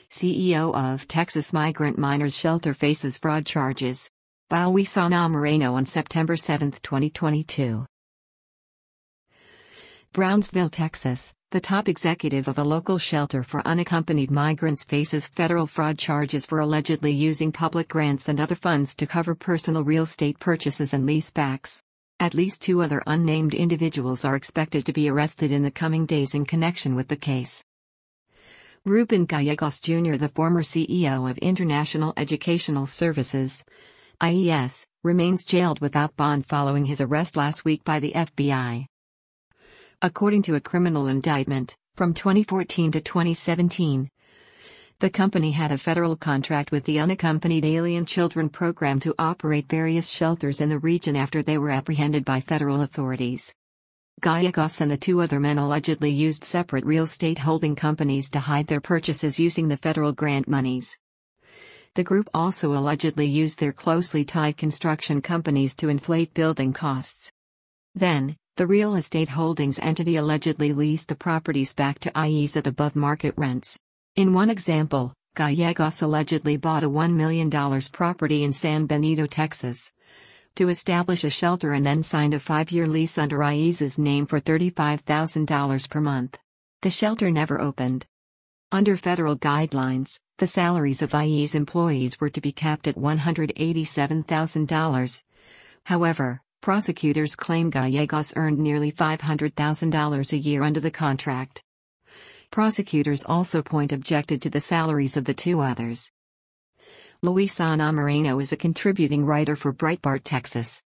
CEO of Texas Migrant Minors Shelter faces fraud charges. By Luisana Moreno on September 7, 2022. Brownsville, Texas, the top executive of a local shelter for unaccompanied migrants faces federal fraud charges for allegedly using public grants and other funds to cover personal real estate purchases and leasebacks. At least 2 other unnamed individuals are expected to be arrested in the coming days in connection with the case. Ruben Gallegos Jr., the former CEO of International Educational Services, IES, remains jailed without bond following his arrest last week by the FBI. According to a criminal indictment, from 2014 to 2017, the company had a federal contract with the Unaccompanied Alien Children Program to operate various shelters in the region after they were apprehended by federal authorities. Gallegos and the 2 other men allegedly used separate real estate holding companies to hide their purchases using the federal grant monies. The group also allegedly used their closely tied construction companies to inflate building costs. Then, the real estate holdings entity allegedly leased the properties back to IES at above-market rents. In one example, Gallegos allegedly bought a $1 million property in San Benito, Texas, to establish a shelter and then signed a 5-year lease under IES's name for $35,000 per month. The shelter never opened. Under federal guidelines, the salaries of IES employees were to be capped at $187,000. However, prosecutors claim Gallegos earned nearly $500,000 a year under the contract. Prosecutors also objected to the salaries of the 2 others. Luisana Moreno is a contributing writer for Breitbart Texas.